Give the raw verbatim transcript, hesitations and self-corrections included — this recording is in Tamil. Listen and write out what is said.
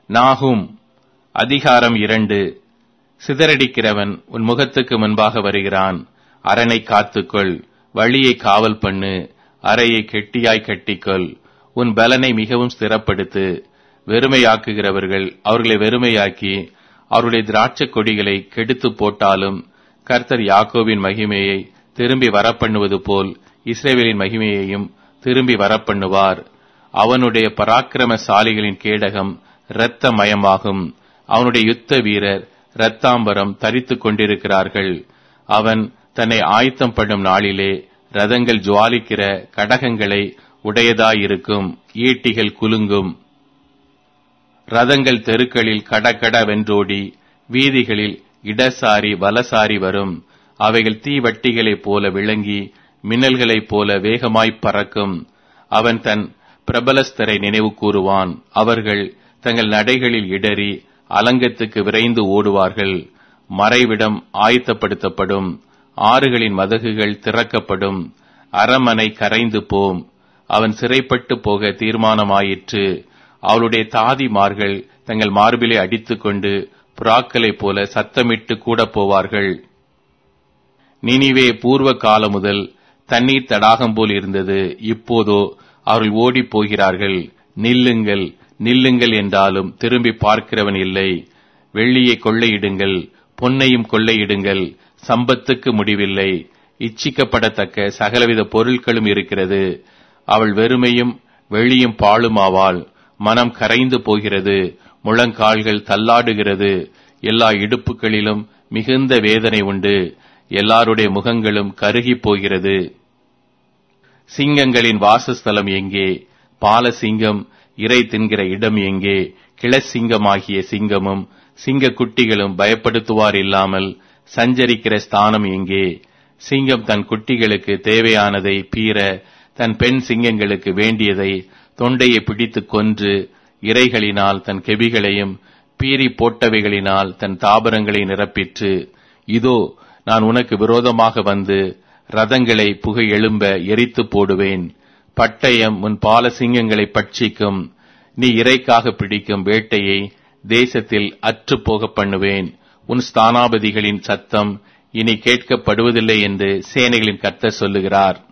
நாகும் அதிகாரம் இரண்டு. சிதறடிக்கிறவன் உன் முகத்துக்கு முன்பாக வருகிறான். அரணை காத்துக்கொள், வழியை காவல் பண்ணு, அறையை கெட்டியாய் கட்டிக்கொள். உன் பலனை மிகவும் ஸ்திரப்படுத்து. வெறுமையாக்குகிறவர்கள் அவர்களை வெறுமையாக்கி அவருடைய திராட்சை கொடிகளை கெடுத்து போட்டாலும் கர்த்தர் யாக்கோபின் மகிமையை திரும்பி வரப்பண்ணுவது போல் இஸ்ரவேலின் மகிமையையும் திரும்பி வரப்பண்ணுவார். அவனுடைய பராக்கிரமசாலிகளின் கேடகம் இரத்த மயமாகும். அவனுடைய யுத்த வீரர் இரத்தாம்பரம் தரித்துக் கொண்டிருக்கிறார்கள். அவன் தன்னை ஆயத்தம் பண்ணும் நாளிலே ரதங்கள் ஜுவாலிக்கிற கடகங்களை உடையதாயிருக்கும். ஈட்டிகள் குலுங்கும். ரதங்கள் தெருக்களில் கடகட வென்றோடி வீதிகளில் இடசாரி வலசாரி வரும். அவைகள் தீவட்டிகளைப் போல விளங்கி மின்னல்களைப் போல வேகமாய்ப் பறக்கும். அவன் தன் பிரபலஸ்தரை நினைவு கூறுவான். அவர்கள் தங்கள் நடைகளில் இடறி அலங்கத்துக்கு விரைந்து ஓடுவார்கள். மறைவிடம் ஆயத்தப்படுத்தப்படும். ஆறுகளின் மதகுகள் திறக்கப்படும். அரமனை கரைந்து போம். அவன் சிறைப்பட்டு போக தீர்மானமாயிற்று. அவளுடைய தாதிமார்கள் தங்கள் மார்பிலை அடித்துக் கொண்டு புறாக்களைப் போல சத்தமிட்டு கூட போவார்கள். நினிவே பூர்வ காலம் முதல் தண்ணீர் தடாகம் போல் இருந்தது. இப்போதோ அவர்கள் ஓடி போகிறார்கள். நில்லுங்கள், நில்லுங்கள் என்றாலும் திரும்பி பார்க்கிறவன் இல்லை. வெள்ளியை கொள்ளையிடுங்கள், பொன்னையும் கொள்ளையிடுங்கள், சம்பத்துக்கு முடிவில்லை. இச்சிக்கப்படத்தக்க சகலவித பொருட்களும் இருக்கிறது. அவள் வெறுமையும் வெளியும் பாழுமாவாள். மனம் கரைந்து போகிறது. முழங்கால்கள் தள்ளாடுகிறது. எல்லா இடுப்புகளிலும் மிகுந்த வேதனை உண்டு. எல்லாருடைய முகங்களும் கருகி போகிறது. சிங்கங்களின் வாசஸ்தலம் எங்கே? பாலசிங்கம் இறை தின்கிற இடம் எங்கே? கிளசிங்கமாகிய சிங்கமும் சிங்க குட்டிகளும் பயப்படுத்துவார் இல்லாமல் சஞ்சரிக்கிற ஸ்தானம் எங்கே? சிங்கம் தன் குட்டிகளுக்கு தேவையானதை பீற தன் பெண் சிங்கங்களுக்கு வேண்டியதை தொண்டையை பிடித்து கொன்று இரைகளினால் தன் கெபிகளையும் பீறி போட்டவைகளினால் தன் தாபரங்களை நிரப்பிற்று. இதோ நான் உனக்கு விரோதமாக வந்து ரதங்களை புகை எழும்ப எரித்து போடுவேன். பட்டயம் உன் பால சிங்கங்களை பட்சிக்கும். நீ இறைக்காக பிடிக்கும் வேட்டையை தேசத்தில் அற்று போக பண்ணுவேன். உன் ஸ்தானாபதிகளின் சத்தம் இனி கேட்கப்படுவதில்லை என்று சேனைகளின் கர்த்தர் சொல்லுகிறார்.